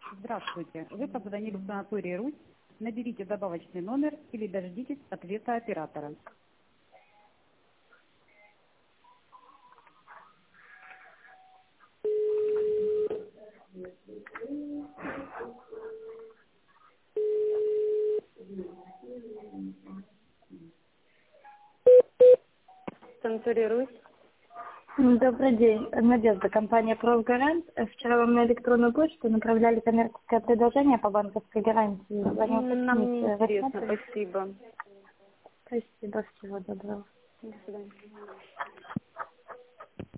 Здравствуйте. Вы позвонили в санаторий «Русь». Наберите добавочный номер или дождитесь ответа оператора. Санаторий «Русь». Добрый день. Надежда, компания «Профгарант». Вчера вам на электронную почту направляли коммерческое предложение по банковской гарантии. Звоню Нам уточнить, не вы интересно, смотрели? спасибо. Спасибо, всего доброго. До свидания.